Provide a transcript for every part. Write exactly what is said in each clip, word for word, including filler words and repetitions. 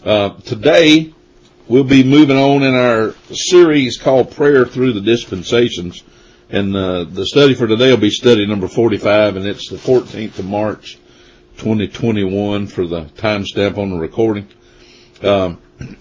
Uh, today, we'll be moving on in our series called Prayer Through the Dispensations. And uh, the study for today will be study number forty-five, and it's the fourteenth of March, twenty twenty-one for the timestamp on the recording. Um,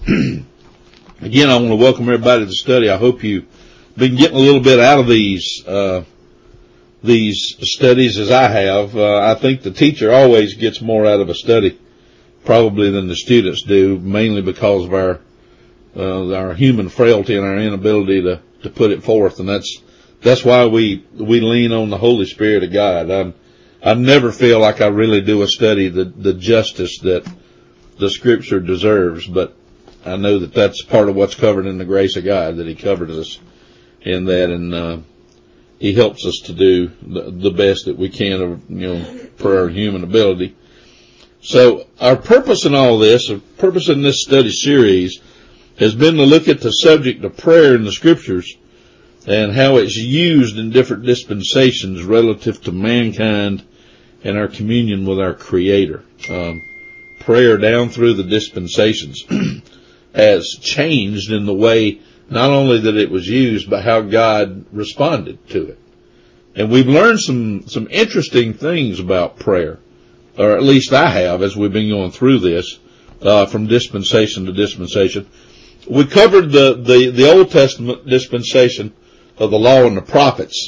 again, I want to welcome everybody to the study. I hope you've been getting a little bit out of these uh, these studies as I have. Uh, I think the teacher always gets more out of a study probably than the students do, mainly because of our uh, our human frailty and our inability to, to put it forth, and that's that's why we we lean on the Holy Spirit of God. I'm, I never feel like I really do a study the the justice that the Scripture deserves, but I know that that's part of what's covered in the grace of God, that He covered us in that, and uh, He helps us to do the, the best that we can, of, you know, for our human ability. So our purpose in all this, our purpose in this study series, has been to look at the subject of prayer in the Scriptures and how it's used in different dispensations relative to mankind and our communion with our Creator. Um, prayer down through the dispensations has changed in the way not only that it was used, but how God responded to it. And we've learned some, some interesting things about prayer, or at least I have as we've been going through this, uh, from dispensation to dispensation. We covered the, the, the Old Testament dispensation of the law and the prophets.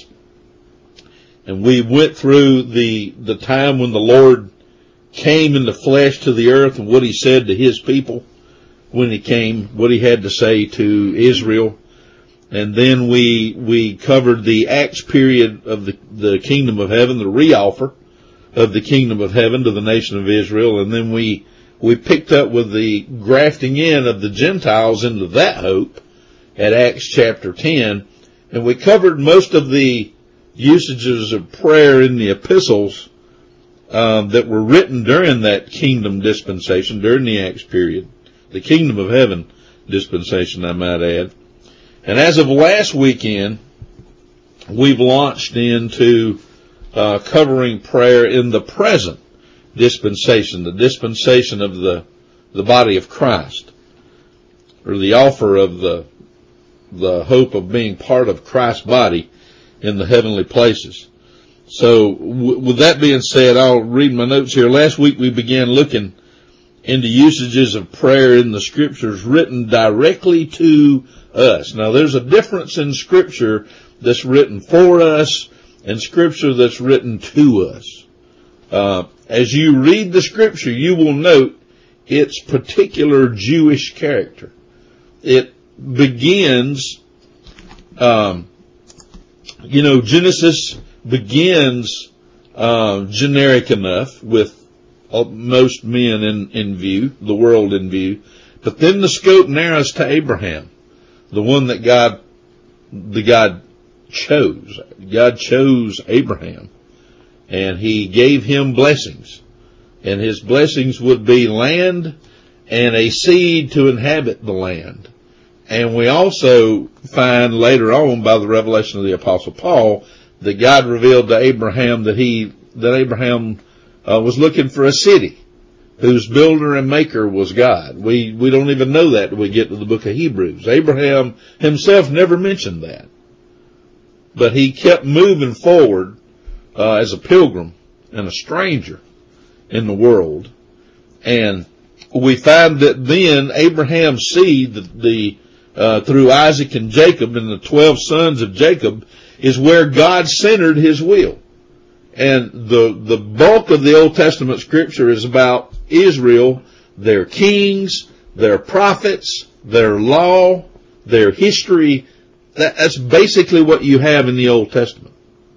And we went through the, the time when the Lord came in the flesh to the earth and what He said to His people when He came, what He had to say to Israel. And then we, we covered the Acts period of the, the kingdom of heaven, the reoffer of the kingdom of heaven to the nation of Israel. And then we, we picked up with the grafting in of the Gentiles into that hope at Acts chapter ten. And we covered most of the usages of prayer in the epistles um, that were written during that kingdom dispensation, during the Acts period, the kingdom of heaven dispensation, I might add. And as of last weekend, we've launched into uh, covering prayer in the present dispensation, the dispensation of the the body of Christ, or the offer of the the hope of being part of Christ's body in the heavenly places. So w- with that being said, I'll read my notes here. Last week we began looking into usages of prayer in the Scriptures written directly to us. Now there's a difference in Scripture that's written for us and Scripture that's written to us. Uh, as you read the Scripture, you will note its particular Jewish character. It begins, um, you know, Genesis begins uh, generic enough with most men in, in view, the world in view, but then the scope narrows to Abraham, the one that God, the God chose. God chose Abraham, and He gave him blessings, and His blessings would be land and a seed to inhabit the land. And we also find later on by the revelation of the Apostle Paul that God revealed to Abraham that he, that Abraham uh, was looking for a city whose builder and maker was God. We, we don't even know that when we get to the book of Hebrews. Abraham himself never mentioned that. But he kept moving forward uh, as a pilgrim and a stranger in the world. And we find that then Abraham's seed, the, the Uh, through Isaac and Jacob and the twelve sons of Jacob, is where God centered His will. And the, the bulk of the Old Testament Scripture is about Israel, their kings, their prophets, their law, their history. That, that's basically what you have in the Old Testament.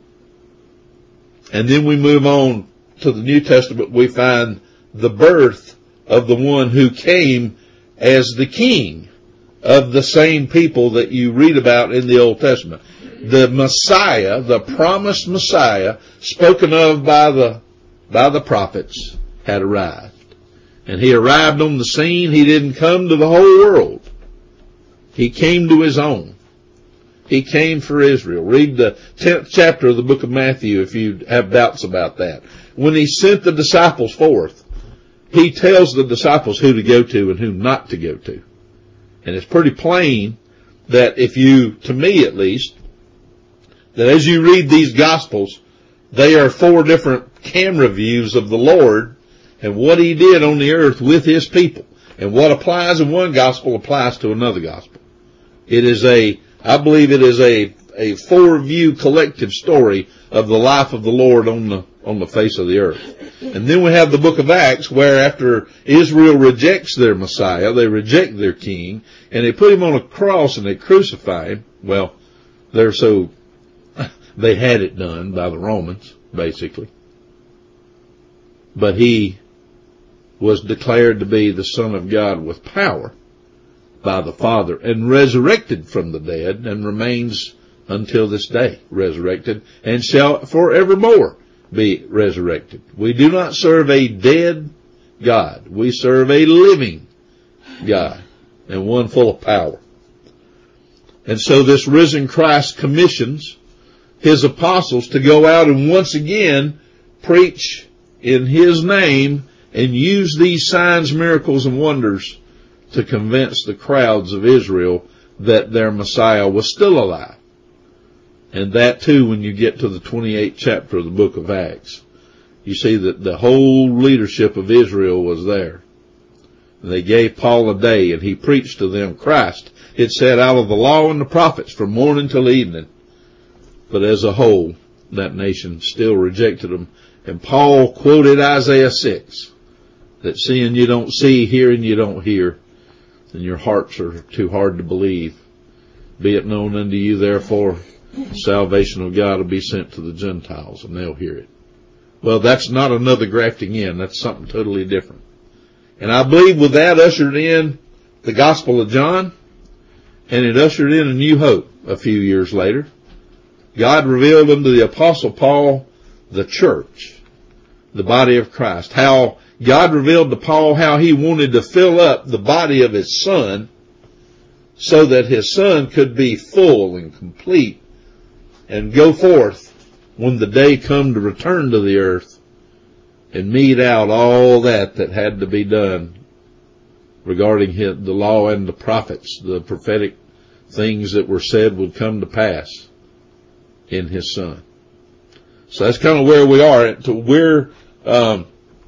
And then we move on to the New Testament. We find the birth of the one who came as the king of the same people that you read about in the Old Testament. The Messiah, the promised Messiah, spoken of by the, by the prophets, had arrived. And He arrived on the scene. He didn't come to the whole world. He came to His own. He came for Israel. Read the tenth chapter of the book of Matthew if you have doubts about that. When He sent the disciples forth, he tells the disciples who to go to and who not to go to. And it's pretty plain that if you, to me at least, that as you read these Gospels, they are four different camera views of the Lord and what he did on the earth with his people. And what applies in one Gospel applies to another Gospel. It is a, I believe it is a, a four-view collective story of the life of the Lord on the, on the face of the earth. And then we have the book of Acts, where after Israel rejects their Messiah, they reject their king, and they put him on a cross and they crucify him. Well, they're so, they had it done by the Romans, basically. But he was declared to be the Son of God with power by the Father and resurrected from the dead and remains until this day resurrected and shall forevermore be resurrected. We do not serve a dead God. We serve a living God and one full of power. And so this risen Christ commissions his apostles to go out and once again preach in his name and use these signs, miracles, and wonders to convince the crowds of Israel that their Messiah was still alive. And that too, when you get to the twenty-eighth chapter of the book of Acts, you see that the whole leadership of Israel was there. And they gave Paul a day and he preached to them Christ. It said out of the law and the prophets from morning till evening. But as a whole, that nation still rejected him. And Paul quoted Isaiah six, that seeing you don't see, hearing you don't hear, and your hearts are too hard to believe. Be it known unto you, therefore, the salvation of God will be sent to the Gentiles, and they'll hear it. Well, that's not another grafting in. That's something totally different. And I believe with that ushered in the Gospel of John, and it ushered in a new hope a few years later. God revealed unto the Apostle Paul the church, the body of Christ. How God revealed to Paul how he wanted to fill up the body of his son so that his son could be full and complete and go forth when the day come to return to the earth and mete out all that that had to be done regarding his, the law and the prophets, the prophetic things that were said would come to pass in his son. So that's kind of where we are. We're, um,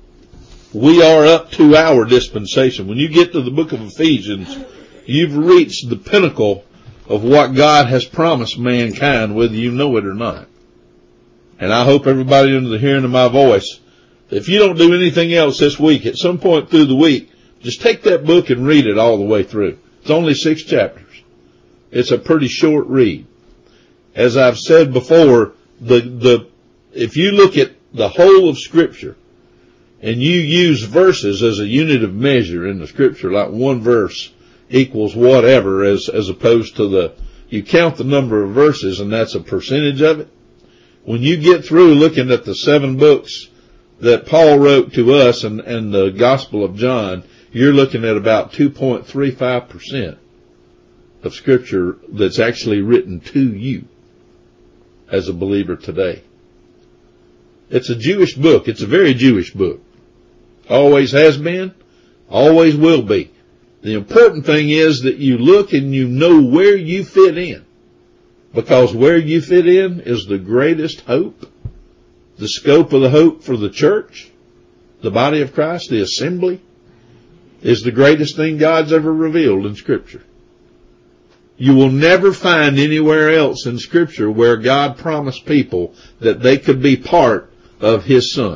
we are up to our dispensation. When you get to the book of Ephesians, you've reached the pinnacle of what God has promised mankind, whether you know it or not. And I hope everybody under the hearing of my voice, if you don't do anything else this week, at some point through the week, just take that book and read it all the way through. It's only six chapters. It's a pretty short read. As I've said before, the, the, if you look at the whole of Scripture and you use verses as a unit of measure in the Scripture, like one verse equals whatever, as, as opposed to the, you count the number of verses and that's a percentage of it. When you get through looking at the seven books that Paul wrote to us and, and the Gospel of John, you're looking at about two point three five percent of Scripture that's actually written to you as a believer today. It's a Jewish book. It's a very Jewish book. Always has been, always will be. The important thing is that you look and you know where you fit in. Because where you fit in is the greatest hope. The scope of the hope for the church, the body of Christ, the assembly, is the greatest thing God's ever revealed in Scripture. You will never find anywhere else in Scripture where God promised people that they could be part of His Son.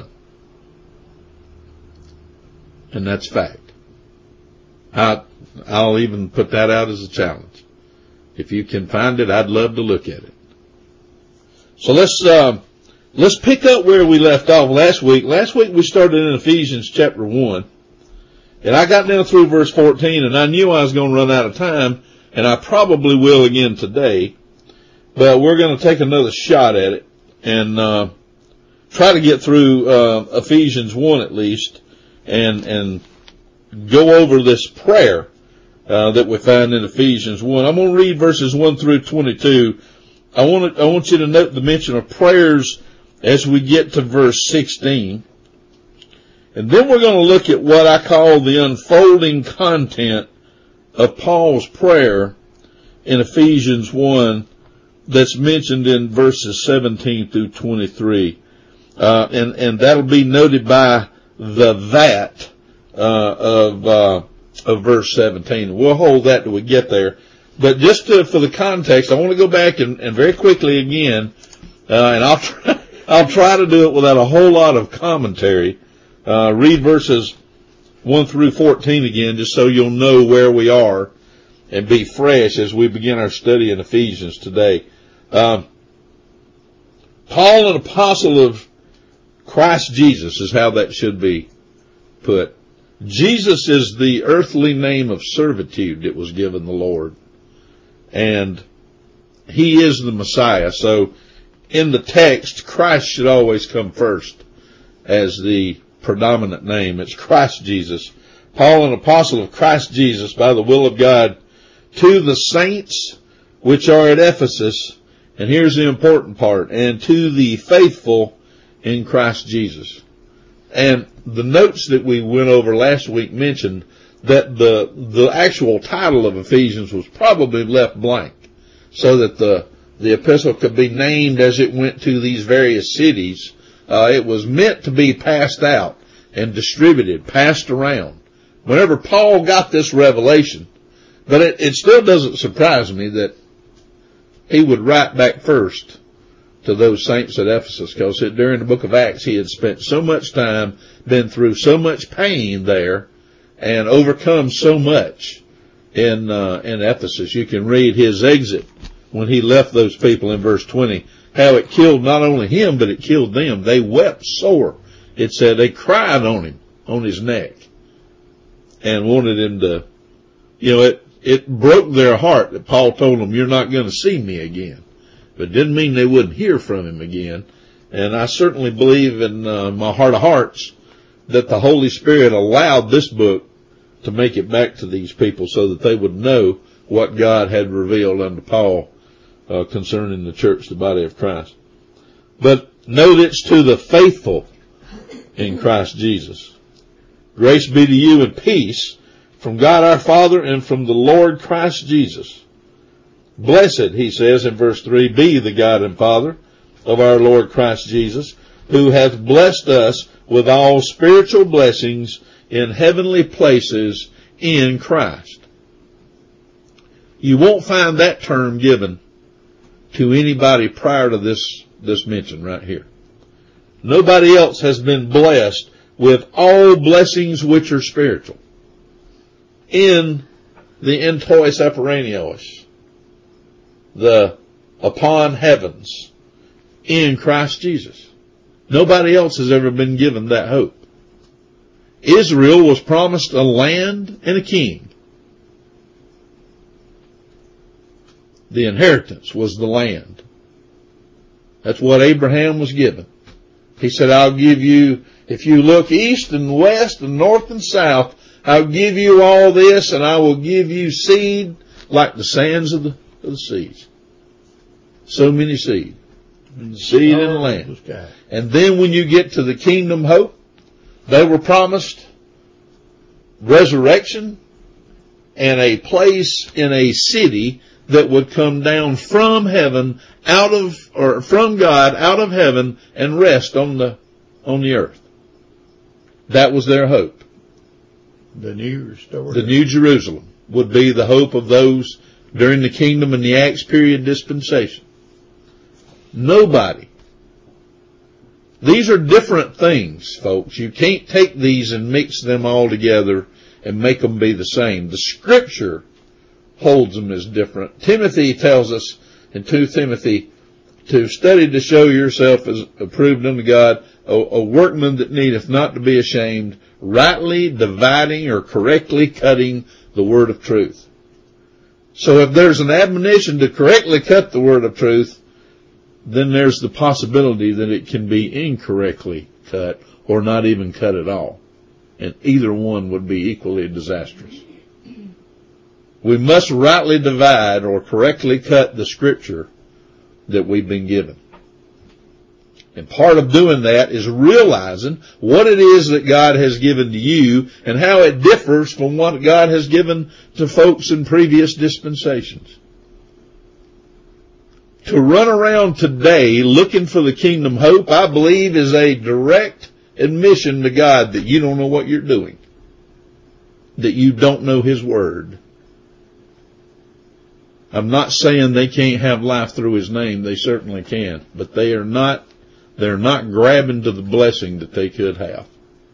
And that's fact. I, I'll even put that out as a challenge. If you can find it, I'd love to look at it. So let's, uh, let's pick up where we left off last week. Last week we started in Ephesians chapter one. And I got down through verse fourteen and I knew I was going to run out of time. And I probably will again today. But we're going to take another shot at it. And, uh, try to get through, uh, Ephesians one at least. And, and go over this prayer Uh, that we find in Ephesians one. I'm going to read verses one through twenty-two. I want to, I want you to note the mention of prayers as we get to verse sixteen. And then we're going to look at what I call the unfolding content of Paul's prayer in Ephesians one that's mentioned in verses seventeen through twenty-three. Uh, and, and that'll be noted by the that, uh, of, uh, of verse seventeen. We'll hold that till we get there. But just to, for the context, I want to go back and, and very quickly again, uh, and I'll try, I'll try to do it without a whole lot of commentary. Uh, read verses one through fourteen again, just so you'll know where we are and be fresh as we begin our study in Ephesians today. Um, Paul, an apostle of Christ Jesus, is how that should be put. Jesus is the earthly name of servitude that was given the Lord. And he is the Messiah. So in the text, Christ should always come first as the predominant name. It's Christ Jesus. Paul, an apostle of Christ Jesus by the will of God, to the saints which are at Ephesus, and here's the important part, and to the faithful in Christ Jesus. And the notes that we went over last week mentioned that the the actual title of Ephesians was probably left blank so that the the epistle could be named as it went to these various cities. Uh, it was meant to be passed out and distributed, passed around. Whenever Paul got this revelation, but it, it still doesn't surprise me that he would write back first to those saints at Ephesus, because during the book of Acts he had spent so much time, been through so much pain there, and overcome so much in uh, in Ephesus. You can read his exit when he left those people in verse twenty, how it killed not only him, but it killed them. They wept sore. It said they cried on him, on his neck, and wanted him to, you know, it, it broke their heart that Paul told them, you're not going to see me again. But it didn't mean they wouldn't hear from him again. And I certainly believe in uh, my heart of hearts that the Holy Spirit allowed this book to make it back to these people so that they would know what God had revealed unto Paul uh, concerning the church, the body of Christ. But note it's to the faithful in Christ Jesus. Grace be to you and peace from God our Father and from the Lord Christ Jesus. Blessed, he says in verse three, be the God and Father of our Lord Christ Jesus, who hath blessed us with all spiritual blessings in heavenly places in Christ. You won't find that term given to anybody prior to this, this mention right here. Nobody else has been blessed with all blessings which are spiritual in the entois eperanios, the upon heavens, in Christ Jesus. Nobody else has ever been given that hope. Israel was promised a land and a king. The inheritance was the land. That's what Abraham was given. He said, I'll give you, if you look east and west and north and south, I'll give you all this, and I will give you seed like the sands of the, of the seas. So many seed. Seed in the land. And then when you get to the kingdom hope, they were promised resurrection and a place in a city that would come down from heaven, out of, or from God, out of heaven, and rest on the, on the earth. That was their hope. The new restored. The New Jerusalem would be the hope of those during the kingdom and the Acts period dispensation. Nobody. These are different things, folks. You can't take these and mix them all together and make them be the same. The Scripture holds them as different. Timothy tells us in Second Timothy to study to show yourself as approved unto God, a, a workman that needeth not to be ashamed, rightly dividing or correctly cutting the word of truth. So if there's an admonition to correctly cut the word of truth, then there's the possibility that it can be incorrectly cut or not even cut at all. And either one would be equally disastrous. We must rightly divide or correctly cut the Scripture that we've been given. And part of doing that is realizing what it is that God has given to you and how it differs from what God has given to folks in previous dispensations. To run around today looking for the kingdom hope, I believe, is a direct admission to God that you don't know what you're doing, that you don't know His Word. I'm not saying they can't have life through His name. They certainly can. But they are not, they're not grabbing to the blessing that they could have.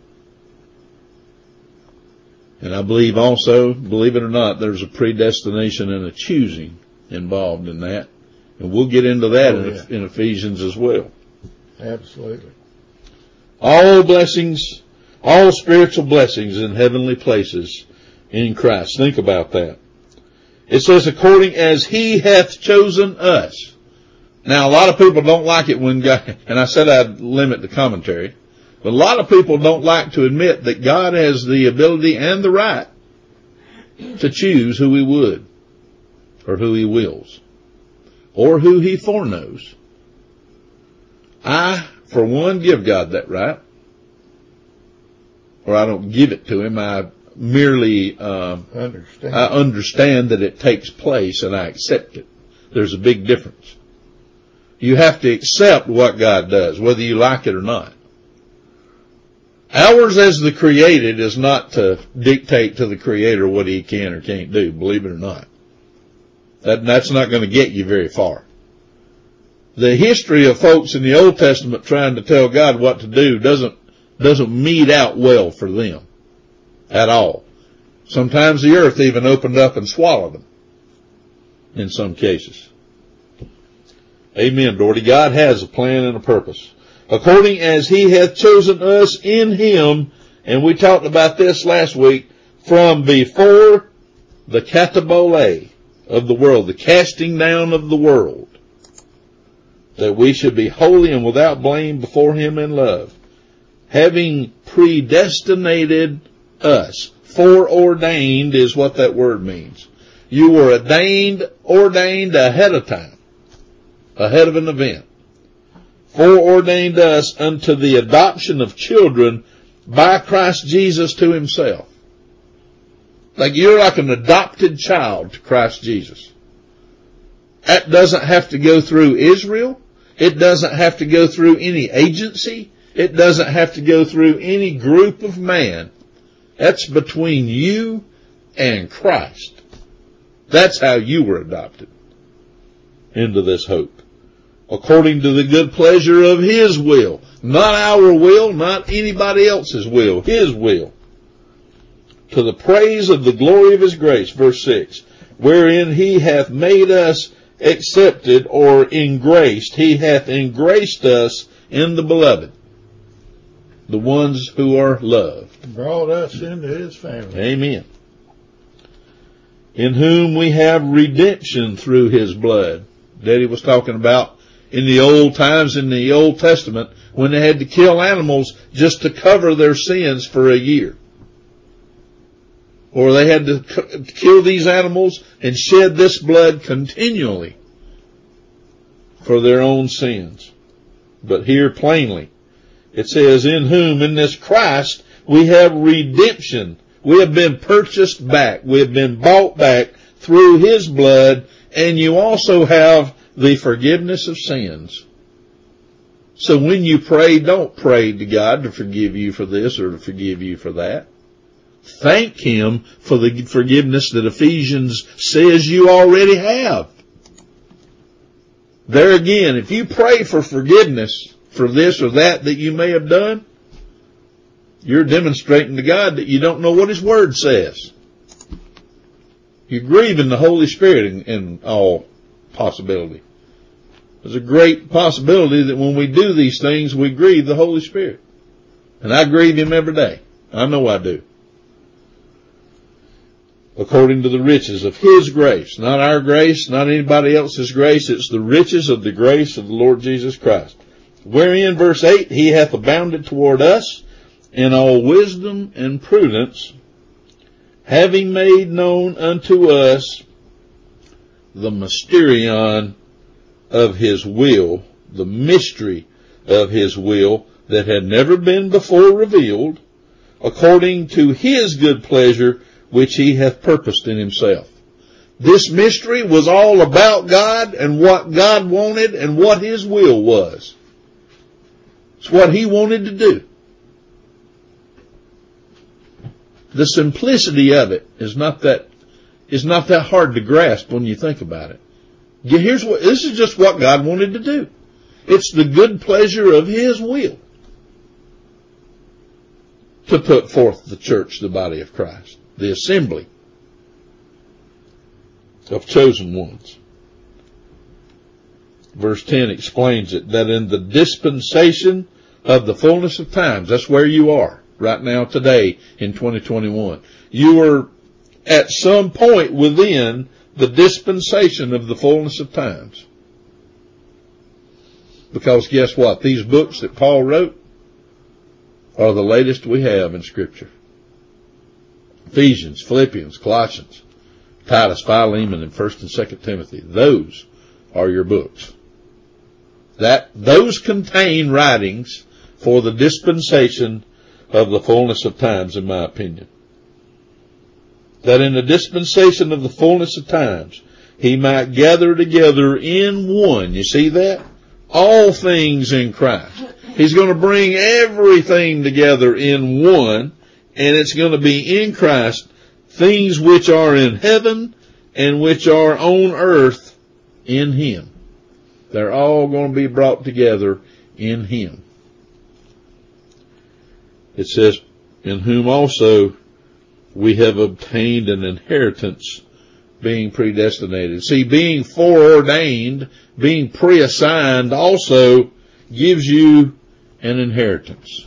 And I believe also, believe it or not, there's a predestination and a choosing involved in that. And we'll get into that oh, yeah. in, in Ephesians as well. Absolutely. All blessings, all spiritual blessings in heavenly places in Christ. Think about that. It says, according as He hath chosen us. Now, a lot of people don't like it when God, and I said I'd limit the commentary, but a lot of people don't like to admit that God has the ability and the right to choose who He would, or who He wills, or who He foreknows. I, for one, give God that right. Or I don't give it to Him. I merely uh, understand. I understand that it takes place and I accept it. There's a big difference. You have to accept what God does, whether you like it or not. Ours as the created is not to dictate to the Creator what He can or can't do, believe it or not. That, that's not going to get you very far. The history of folks in the Old Testament trying to tell God what to do doesn't, doesn't meet out well for them at all. Sometimes the earth even opened up and swallowed them in some cases. Amen, Doherty. God has a plan and a purpose. According as He hath chosen us in Him, and we talked about this last week, from before the katabole of the world, the casting down of the world, that we should be holy and without blame before Him in love, having predestinated us. Foreordained is what that word means. You were ordained, ordained ahead of time, ahead of an event. Foreordained us unto the adoption of children by Christ Jesus to Himself. Like you're like an adopted child to Christ Jesus. That doesn't have to go through Israel. It doesn't have to go through any agency. It doesn't have to go through any group of man. That's between you and Christ. That's how you were adopted into this hope. According to the good pleasure of His will. Not our will, not anybody else's will. His will. To the praise of the glory of His grace. Verse six. Wherein He hath made us accepted or engraced. He hath engraced us in the beloved. The ones who are loved. Brought us into His family. Amen. In whom we have redemption through His blood. Daddy was talking about in the old times, in the Old Testament, when they had to kill animals just to cover their sins for a year. Or they had to kill these animals and shed this blood continually for their own sins. But here plainly, it says, in whom, in this Christ, we have redemption. We have been purchased back. We have been bought back through His blood. And you also have the forgiveness of sins. So when you pray, don't pray to God to forgive you for this or to forgive you for that. Thank Him for the forgiveness that Ephesians says you already have. There again, if you pray for forgiveness for this or that that you may have done, you're demonstrating to God that you don't know what His Word says. You're grieving the Holy Spirit in, in all possibility. There's a great possibility that when we do these things, we grieve the Holy Spirit. And I grieve Him every day. I know I do. According to the riches of His grace. Not our grace, not anybody else's grace. It's the riches of the grace of the Lord Jesus Christ. Wherein, verse eight, He hath abounded toward us in all wisdom and prudence, having made known unto us the mysterion of His will, the mystery of his will that had never been before revealed, according to his good pleasure, which he hath purposed in himself. This mystery was all about God and what God wanted and what his will was. It's what he wanted to do. The simplicity of it is not that, is not that hard to grasp when you think about it. Here's what, this is just what God wanted to do. It's the good pleasure of his will to put forth the church, the body of Christ, the assembly of chosen ones. Verse ten explains it, that in the dispensation of the fullness of times, that's where you are right now today in twenty twenty-one. You are at some point within the dispensation of the fullness of times. Because guess what? These books that Paul wrote are the latest we have in Scripture. Ephesians, Philippians, Colossians, Titus, Philemon, and First and Second Timothy. Those are your books. That, those contain writings for the dispensation of the fullness of times, in my opinion. That in the dispensation of the fullness of times, he might gather together in one. You see that? All things in Christ. He's going to bring everything together in one, and it's going to be in Christ, things which are in heaven and which are on earth in him. They're all going to be brought together in him. It says, in whom also we have obtained an inheritance, being predestinated. See, being foreordained, being preassigned also gives you an inheritance.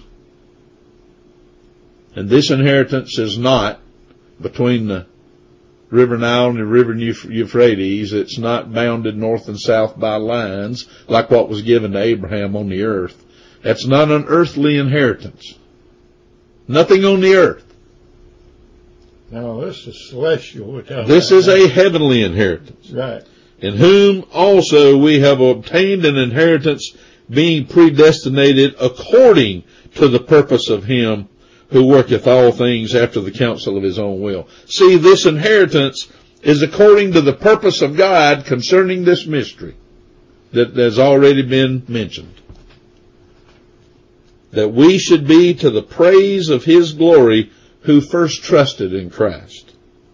And this inheritance is not between the River Nile and the River Euphrates. It's not bounded north and south by lines like what was given to Abraham on the earth. That's not an earthly inheritance. Nothing on the earth. No, this is celestial. This is a heavenly inheritance. Right. In whom also we have obtained an inheritance, being predestinated according to the purpose of him who worketh all things after the counsel of his own will. See, this inheritance is according to the purpose of God concerning this mystery that has already been mentioned. That we should be to the praise of his glory who first trusted in Christ.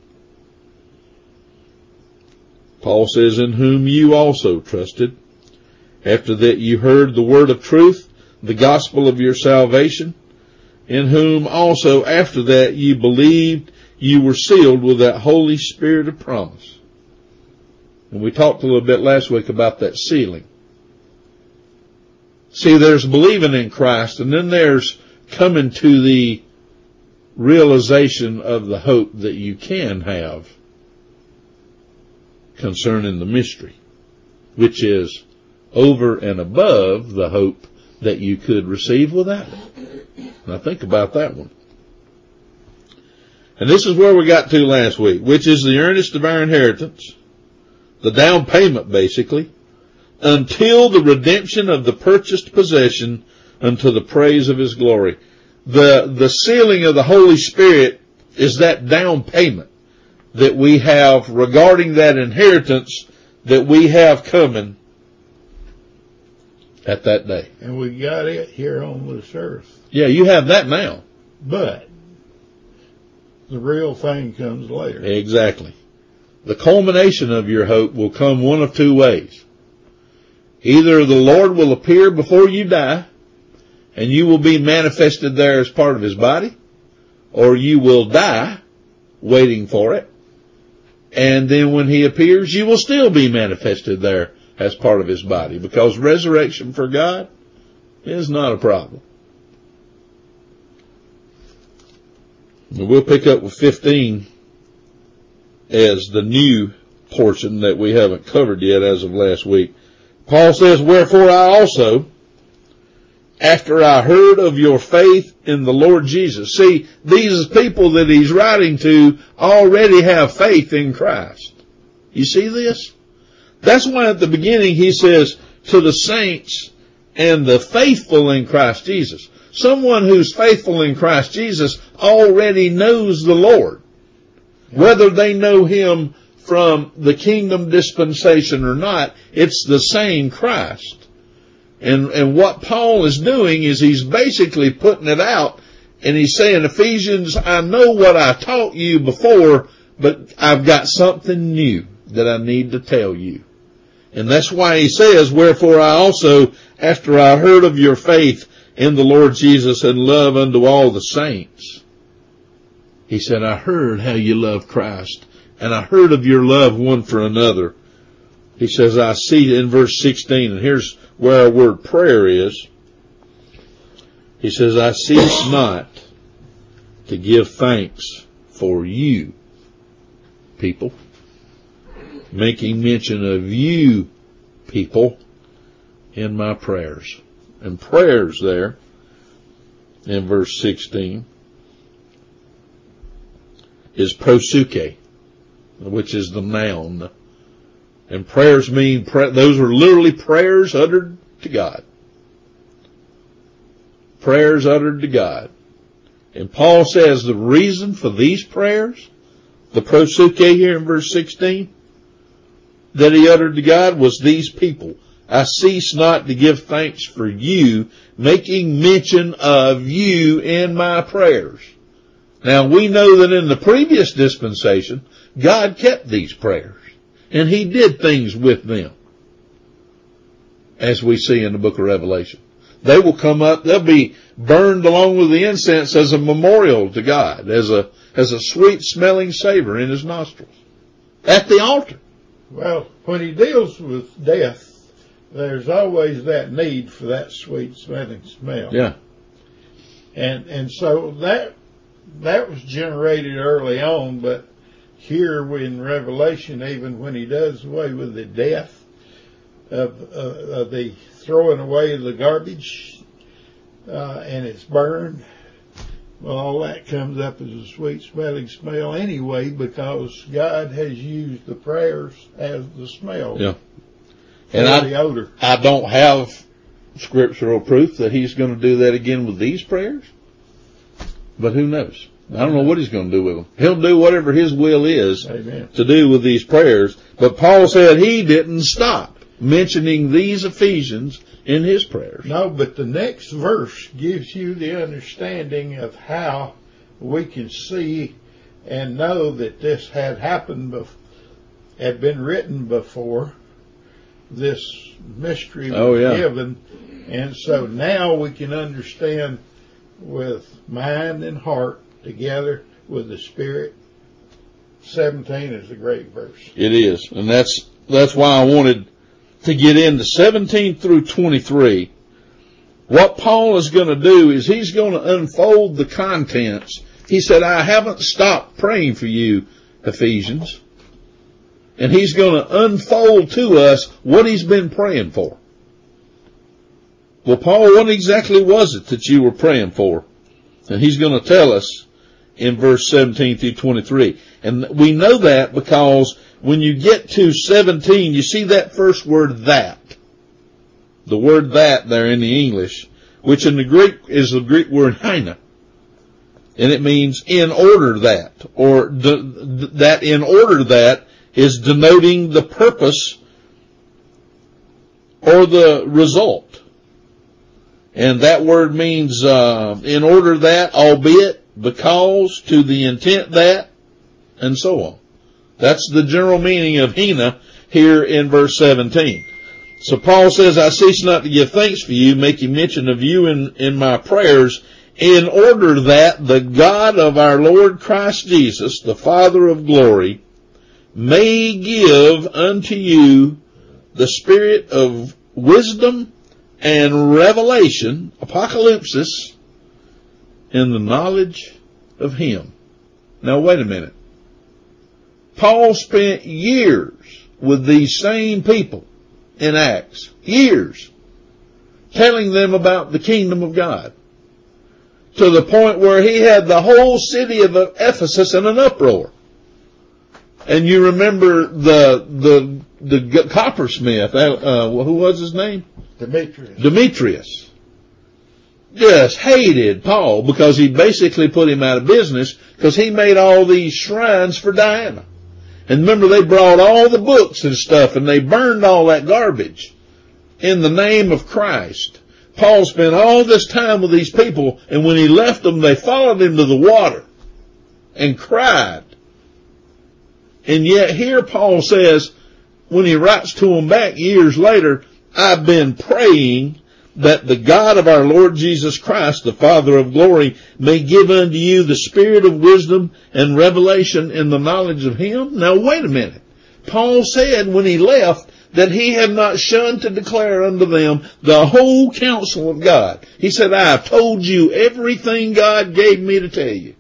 Paul says, in whom you also trusted, after that you heard the word of truth, the gospel of your salvation, in whom also after that you believed, you were sealed with that Holy Spirit of promise. And we talked a little bit last week about that sealing. See, there's believing in Christ, and then there's coming to the realization of the hope that you can have concerning the mystery, which is over and above the hope that you could receive without it. Now think about that one. And this is where we got to last week, which is the earnest of our inheritance, the down payment basically, until the redemption of the purchased possession unto the praise of his glory. The, the sealing of the Holy Spirit is that down payment that we have regarding that inheritance that we have coming at that day. And we got it here on this earth. Yeah, you have that now. But the real thing comes later. Exactly. The culmination of your hope will come one of two ways. Either the Lord will appear before you die, and you will be manifested there as part of his body, or you will die waiting for it, and then when he appears, you will still be manifested there as part of his body, because resurrection for God is not a problem. And we'll pick up with fifteen as the new portion that we haven't covered yet as of last week. Paul says, wherefore I also, after I heard of your faith in the Lord Jesus. See, these people that he's writing to already have faith in Christ. You see this? That's why at the beginning he says, to the saints and the faithful in Christ Jesus. Someone who's faithful in Christ Jesus already knows the Lord. Whether they know Him from the kingdom dispensation or not, it's the same Christ. And, and what Paul is doing is he's basically putting it out, and he's saying, Ephesians, I know what I taught you before, but I've got something new that I need to tell you. And that's why he says, wherefore I also, after I heard of your faith in the Lord Jesus and love unto all the saints, he said, I heard how you love Christ, and I heard of your love one for another. He says, I see in verse sixteen, and here's where our word prayer is. He says, I cease not to give thanks for you, people. Making mention of you, people, in my prayers. And prayers there, in verse sixteen, is prosuke, which is the noun. And prayers mean, those are literally prayers uttered to God. Prayers uttered to God. And Paul says the reason for these prayers, the prosuke here in verse sixteen, that he uttered to God was these people. I cease not to give thanks for you, making mention of you in my prayers. Now we know that in the previous dispensation, God kept these prayers, and He did things with them, as we see in the book of Revelation. They will come up, they'll be burned along with the incense as a memorial to God, as a, as a sweet smelling savor in His nostrils, at the altar. Well, when He deals with death, there's always that need for that sweet smelling smell. Yeah. And, and so that, that was generated early on, but here in Revelation, even when He does away with the death of, uh, of the throwing away the garbage, uh, and it's burned, well, all that comes up as a sweet smelling smell anyway, because God has used the prayers as the smell. Yeah. And I, the odor. I don't have scriptural proof that He's going to do that again with these prayers, but who knows? I don't know what He's going to do with them. He'll do whatever His will is Amen. To do with these prayers. But Paul said he didn't stop mentioning these Ephesians in his prayers. No, but the next verse gives you the understanding of how we can see and know that this had happened, bef- had been written before this mystery was oh, yeah. given. And so now we can understand with mind and heart together with the Spirit. seventeen is a great verse. It is. And that's, that's why I wanted to get into seventeen through twenty-three. What Paul is going to do is he's going to unfold the contents. He said, I haven't stopped praying for you, Ephesians. And he's going to unfold to us what he's been praying for. Well, Paul, what exactly was it that you were praying for? And he's going to tell us in verse seventeen through twenty-three. And we know that because when you get to seventeen, you see that first word, that. The word that there in the English, which in the Greek is the Greek word haina. And it means in order that, or de- that in order that is denoting the purpose or the result. And that word means uh, in order that, albeit, because, to the intent that, and so on. That's the general meaning of hina here in verse seventeen. So Paul says, I cease not to give thanks for you, making mention of you in, in my prayers, in order that the God of our Lord Christ Jesus, the Father of glory, may give unto you the spirit of wisdom and revelation, apocalypsis, in the knowledge of Him. Now wait a minute. Paul spent years with these same people in Acts. Years. Telling them about the kingdom of God. To the point where he had the whole city of Ephesus in an uproar. And you remember the, the, the coppersmith, uh, who was his name? Demetrius. Demetrius just hated Paul because he basically put him out of business because he made all these shrines for Diana. And remember, they brought all the books and stuff and they burned all that garbage in the name of Christ. Paul spent all this time with these people, and when he left them, they followed him to the water and cried. And yet here Paul says, when he writes to them back years later, I've been praying that the God of our Lord Jesus Christ, the Father of glory, may give unto you the spirit of wisdom and revelation in the knowledge of him. Now wait a minute. Paul said when he left that he had not shunned to declare unto them the whole counsel of God. He said, I have told you everything God gave me to tell you.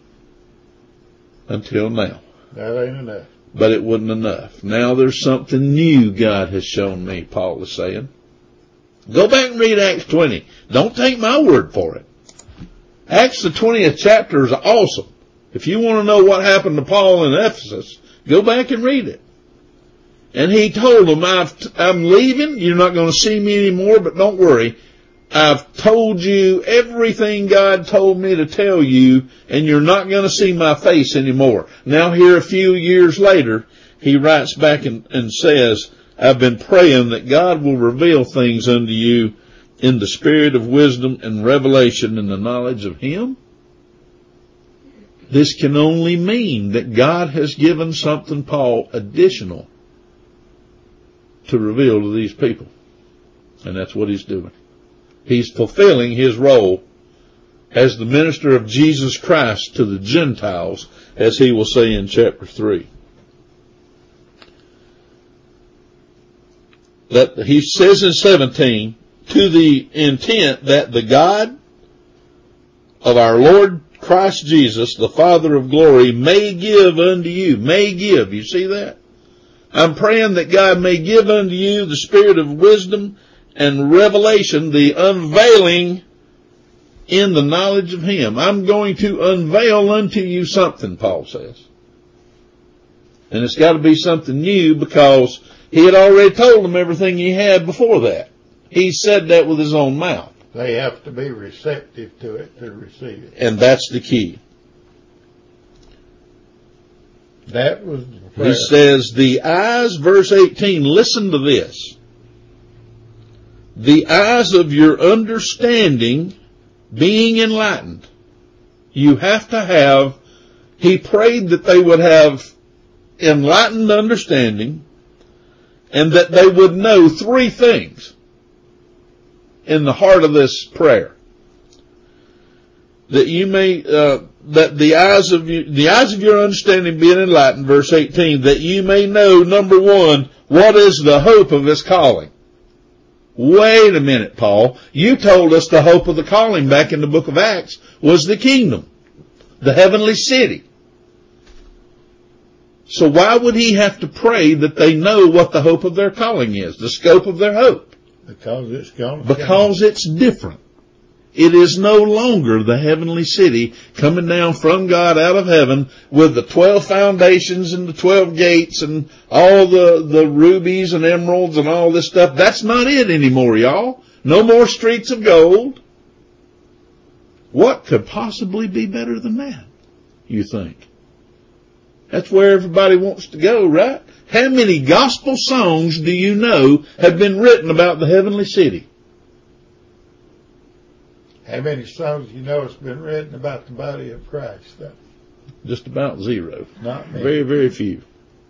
Until now. That ain't enough. But it wasn't enough. Now there's something new God has shown me, Paul is saying. Go back and read Acts twenty. Don't take my word for it. Acts the twentieth chapter is awesome. If you want to know what happened to Paul in Ephesus, go back and read it. And he told them, I've, I'm leaving. You're not going to see me anymore, but don't worry. I've told you everything God told me to tell you, and you're not going to see my face anymore. Now here a few years later, he writes back and, and says, I've been praying that God will reveal things unto you in the spirit of wisdom and revelation in the knowledge of him. This can only mean that God has given something, Paul, additional to reveal to these people. And that's what he's doing. He's fulfilling his role as the minister of Jesus Christ to the Gentiles, as he will say in chapter three. That he says in seventeen, to the intent that the God of our Lord Christ Jesus, the Father of glory, may give unto you, may give, you see that? I'm praying that God may give unto you the spirit of wisdom and revelation, the unveiling in the knowledge of him. I'm going to unveil unto you something, Paul says. And it's got to be something new because he had already told them everything he had before that. He said that with his own mouth. They have to be receptive to it to receive it. And that's the key. That was the prayer. He says, the eyes, verse eighteen, listen to this. The eyes of your understanding being enlightened. You have to have, he prayed that they would have enlightened understanding and that they would know three things in the heart of this prayer. That you may, uh, that the eyes of you, the eyes of your understanding being enlightened, verse eighteen, that you may know, number one, what is the hope of his calling. Wait a minute, Paul. You told us the hope of the calling back in the book of Acts was the kingdom, the heavenly city. So why would he have to pray that they know what the hope of their calling is, the scope of their hope? Because it's gone. Because it's different. It is no longer the heavenly city coming down from God out of heaven with the twelve foundations and the twelve gates and all the, the rubies and emeralds and all this stuff. That's not it anymore, y'all. No more streets of gold. What could possibly be better than that, you think? That's where everybody wants to go, right? How many gospel songs do you know have been written about the heavenly city? How many songs you know has been written about the body of Christ? Though? Just about zero. Not many. Very, very few.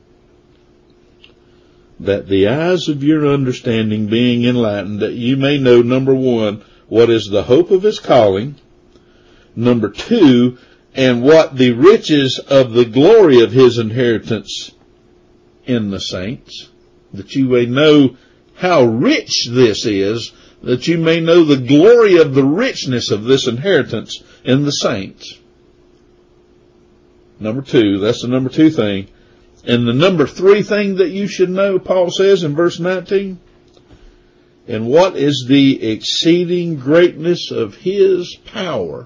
That the eyes of your understanding being enlightened, that you may know, number one, what is the hope of his calling. Number two, and what the riches of the glory of his inheritance in the saints. That you may know how rich this is, that you may know the glory of the richness of this inheritance in the saints. Number two, that's the number two thing. And the number three thing that you should know, Paul says in verse nineteen, and what is the exceeding greatness of his power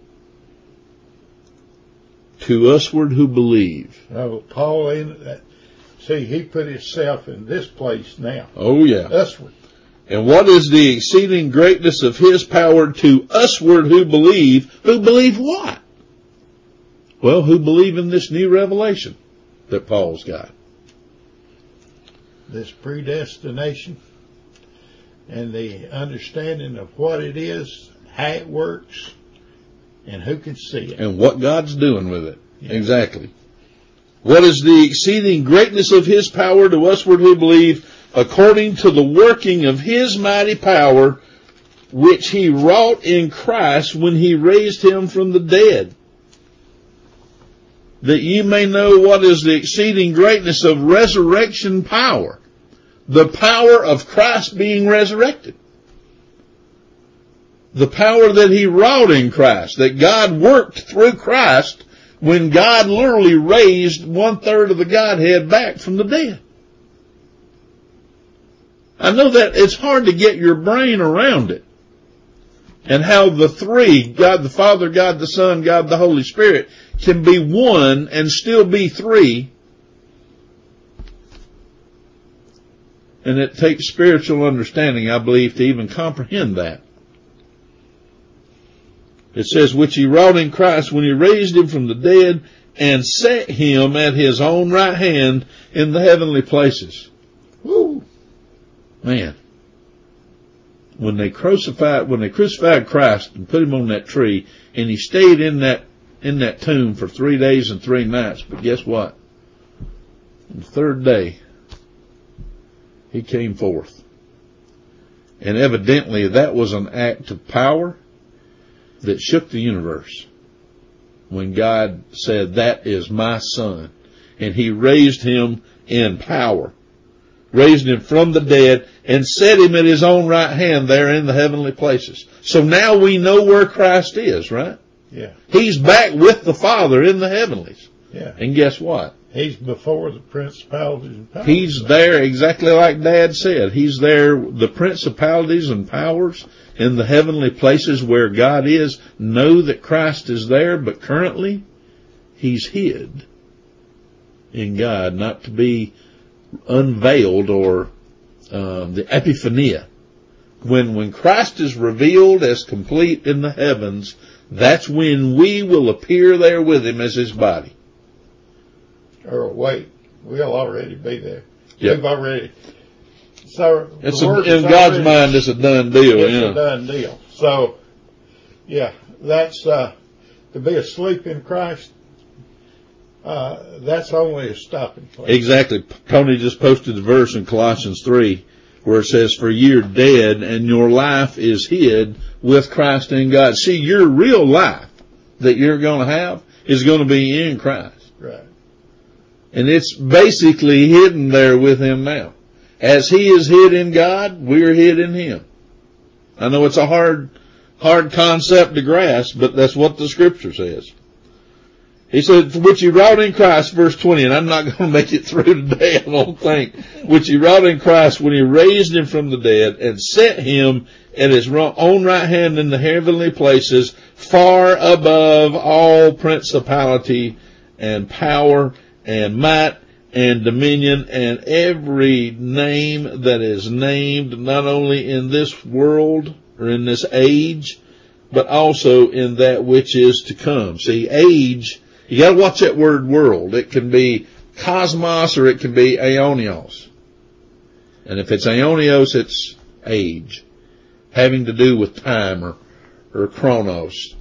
to usward who believe. Oh, Paul, in that. See, he put himself in this place now. Oh, yeah. Usward. And what is the exceeding greatness of his power to usward who believe? Who believe what? Well, who believe in this new revelation that Paul's got? This predestination and the understanding of what it is, how it works, and who can see it. And what God's doing with it. Yeah. Exactly. What is the exceeding greatness of his power to usward who believe, according to the working of his mighty power, which he wrought in Christ when he raised him from the dead, that ye may know what is the exceeding greatness of resurrection power, the power of Christ being resurrected. The power that he wrought in Christ, that God worked through Christ when God literally raised one third of the Godhead back from the dead. I know that it's hard to get your brain around it. And how the three, God the Father, God the Son, God the Holy Spirit, can be one and still be three. And it takes spiritual understanding, I believe, to even comprehend that. It says, which he wrought in Christ when he raised him from the dead and set him at his own right hand in the heavenly places. Woo! Man. When they crucified, when they crucified Christ and put him on that tree, and he stayed in that, in that tomb for three days and three nights, but guess what? On the third day, he came forth. And evidently that was an act of power that shook the universe. When God said, that is my son. And he raised him in power. Raised him from the dead and set him at his own right hand there in the heavenly places. So now we know where Christ is, right? Yeah. He's back with the Father in the heavenlies. Yeah. And guess what? He's before the principalities and powers. He's there exactly like Dad said. He's there, the principalities and powers in the heavenly places where God is know that Christ is there, but currently he's hid in God, not to be unveiled, or um, the epiphania. When when Christ is revealed as complete in the heavens, that's when we will appear there with him as his body. Or wait, we'll already be there. Yep. We've already. So it's a, in God's already, mind, it's a done deal. It's yeah. a done deal. So, yeah, that's uh, to be asleep in Christ. Uh, that's only a stopping place. Exactly. Tony just posted the verse in Colossians three where it says, for you're dead and your life is hid with Christ in God. See, your real life that you're going to have is going to be in Christ. Right. And it's basically hidden there with him now. As he is hid in God, we're hid in him. I know it's a hard, hard concept to grasp, but that's what the scripture says. He said, which he wrought in Christ, verse twenty, and I'm not going to make it through today, I don't think, which he wrought in Christ when he raised him from the dead and set him at his own right hand in the heavenly places, far above all principality and power and might and dominion and every name that is named, not only in this world or in this age, but also in that which is to come. See, age, you got to watch that word world. It can be cosmos or it can be aeonios. And if it's aeonios, it's age, having to do with time, or, or chronos.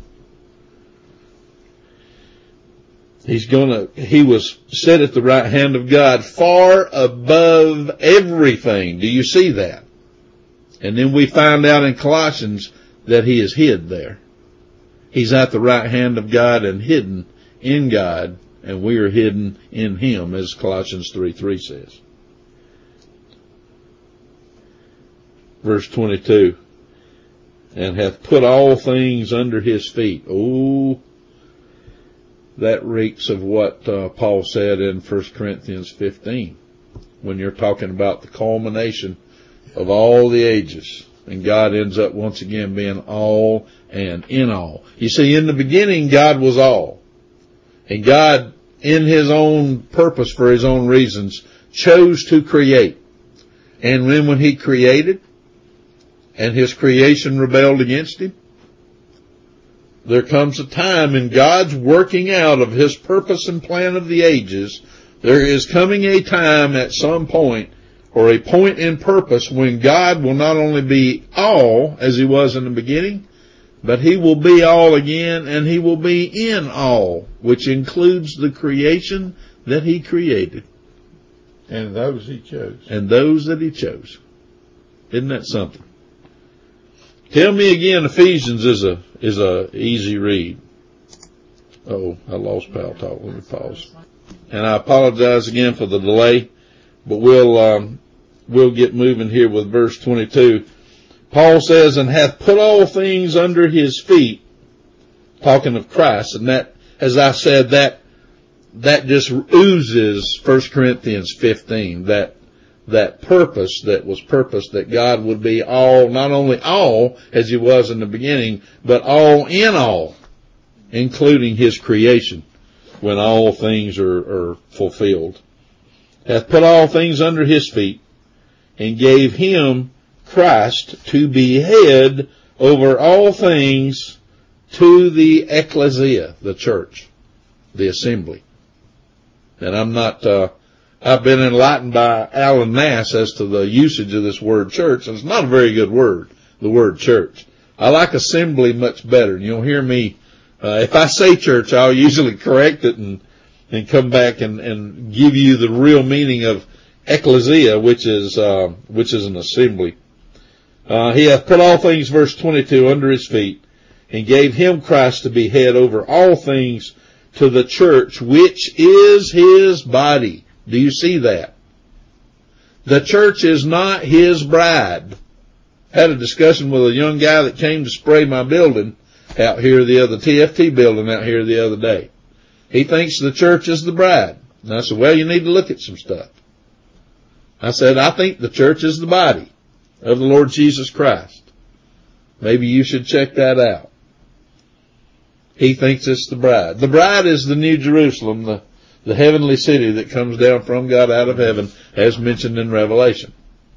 He's gonna, he was set at the right hand of God, far above everything. Do you see that? And then we find out in Colossians that he is hid there. He's at the right hand of God and hidden in God, and we are hidden in him, as Colossians three three says. Verse twenty-two, and hath put all things under his feet. Oh, that reeks of what uh, Paul said in First Corinthians fifteen, when you're talking about the culmination of all the ages. And God ends up once again being all and in all. You see, in the beginning, God was all. And God, in his own purpose, for his own reasons, chose to create. And then when he created, and his creation rebelled against him. There comes a time in God's working out of his purpose and plan of the ages. There is coming a time at some point, or a point in purpose, when God will not only be all as he was in the beginning, but he will be all again, and he will be in all, which includes the creation that he created. And those he chose. And those that he chose. Isn't that something? Tell me again, Ephesians is a is a easy read. Oh, I lost Pal Talk. Let me pause. And I apologize again for the delay, but we'll um, we'll get moving here with verse twenty-two. Paul says, and hath put all things under his feet, talking of Christ, and that, as I said, that that just oozes First Corinthians fifteen, that that purpose that was purposed, that God would be all, not only all as he was in the beginning, but all in all, including his creation, when all things are, are fulfilled. Hath put all things under his feet, and gave him, Christ, to be head over all things to the ecclesia, the church, the assembly. And I'm not, uh, I've been enlightened by Alan Nass as to the usage of this word church, and it's not a very good word, the word church. I like assembly much better. And you'll hear me, uh, if I say church, I'll usually correct it and, and come back and, and give you the real meaning of ecclesia, which is, uh, which is an assembly. Uh, he hath put all things, verse twenty-two, under his feet, and gave him, Christ, to be head over all things to the church, which is his body. Do you see that? The church is not his bride. I had a discussion with a young guy that came to spray my building out here the other, T F T building out here the other day. He thinks the church is the bride. And I said, well, you need to look at some stuff. I said, I think the church is the body of the Lord Jesus Christ. Maybe you should check that out. He thinks it's the bride. The bride is the New Jerusalem, the, the heavenly city that comes down from God out of heaven, as mentioned in Revelation.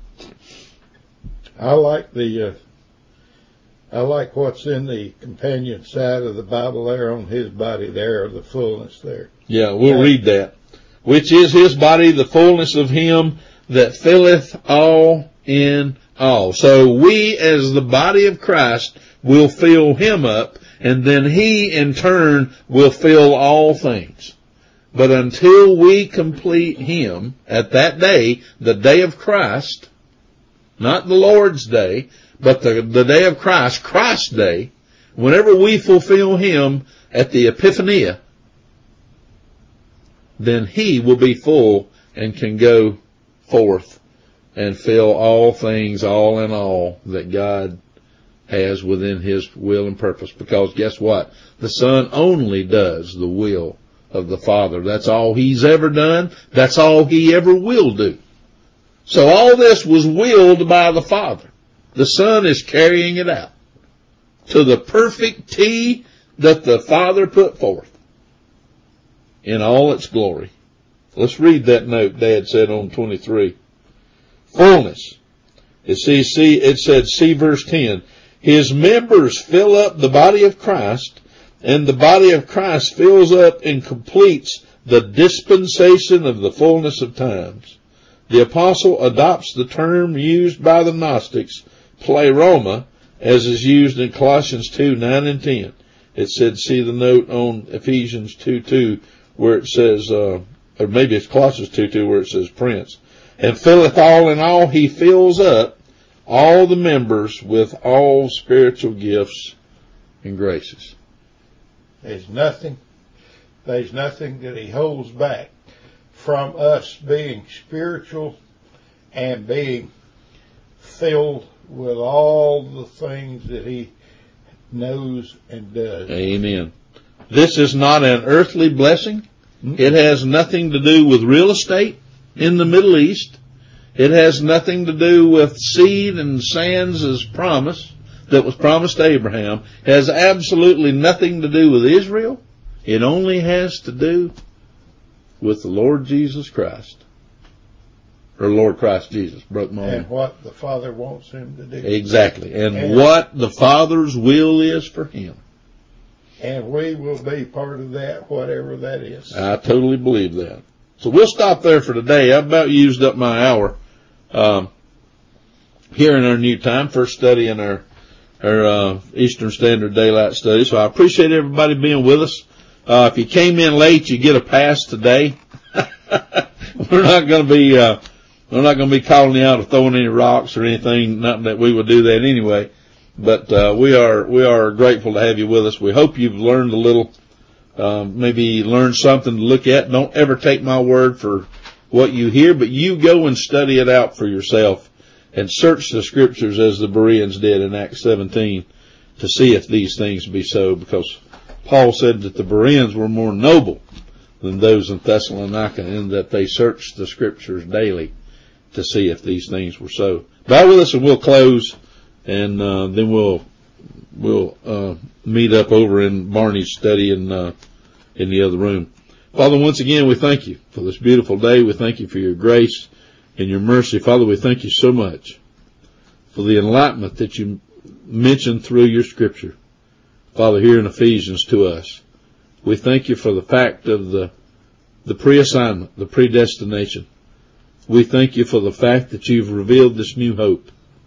I like the, uh, I like what's in the companion side of the Bible there on his body there, the fullness there. Yeah, we'll uh, read that. Which is his body, the fullness of him that filleth all in all. So we, as the body of Christ, will fill him up, and then he, in turn, will fill all things. But until we complete him at that day, the day of Christ, not the Lord's day, but the, the day of Christ, Christ's day, whenever we fulfill him at the Epiphania, then he will be full and can go forth and fill all things, all in all, that God has within his will and purpose. Because guess what? The Son only does the will of the Father. That's all he's ever done. That's all he ever will do. So all this was willed by the Father. The Son is carrying it out to the perfect T that the Father put forth in all its glory. Let's read that note Dad said on twenty-three. Fullness. It says, see, it said, see verse ten. His members fill up the body of Christ, and the body of Christ fills up and completes the dispensation of the fullness of times. The apostle adopts the term used by the Gnostics, pleroma, as is used in Colossians two, nine and ten. It said, see the note on Ephesians two, two, where it says, uh, or maybe it's Colossians two, two, where it says prince. And filleth all in all, he fills up all the members with all spiritual gifts and graces. There's nothing, there's nothing that he holds back from us being spiritual and being filled with all the things that he knows and does. Amen. This is not an earthly blessing. It has nothing to do with real estate in the Middle East. It has nothing to do with seed and sands as promise that was promised to Abraham. It has absolutely nothing to do with Israel. It only has to do with the Lord Jesus Christ. or Lord Christ Jesus. Broke my And arm. what the Father wants him to do. Exactly. And, And- what the Father's will is for him. And we will be part of that, whatever that is. I totally believe that. So we'll stop there for today. I've about used up my hour um, here in our new time, first study in our, our uh, Eastern Standard Daylight Study. So I appreciate everybody being with us. Uh, if you came in late, you get a pass today. We're not going to be uh, we're not going to be calling you out or throwing any rocks or anything. Not that we would do that anyway. But uh, we are we are grateful to have you with us. We hope you've learned a little, um, maybe learned something to look at. Don't ever take my word for what you hear, but you go and study it out for yourself and search the Scriptures as the Bereans did in Acts seventeen to see if these things be so, because Paul said that the Bereans were more noble than those in Thessalonica, and that they searched the Scriptures daily to see if these things were so. Bear with us and we'll close. And uh, then we'll we'll uh, meet up over in Barney's study in uh, in the other room. Father, once again, we thank you for this beautiful day. We thank you for your grace and your mercy. Father, we thank you so much for the enlightenment that you mentioned through your Scripture. Father, here in Ephesians to us, we thank you for the fact of the the pre-assignment, the predestination. We thank you for the fact that you've revealed this new hope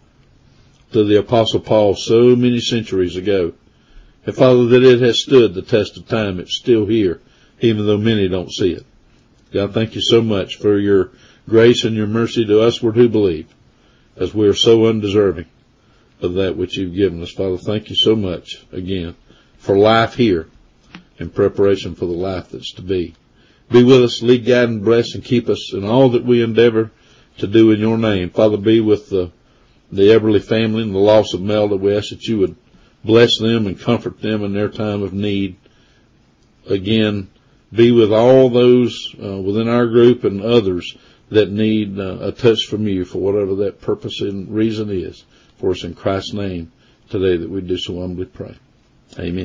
to the Apostle Paul so many centuries ago. And Father, that it has stood the test of time. It's still here, even though many don't see it. God, thank you so much for your grace and your mercy to us who believe, as we are so undeserving of that which you've given us. Father, thank you so much again for life here in preparation for the life that's to be. Be with us, lead, guide, and bless, and keep us in all that we endeavor to do in your name. Father, be with the the Everly family and the loss of Melda. We ask that you would bless them and comfort them in their time of need. Again, be with all those uh, within our group and others that need uh, a touch from you for whatever that purpose and reason is. For us in Christ's name today that we do so humbly pray. Amen.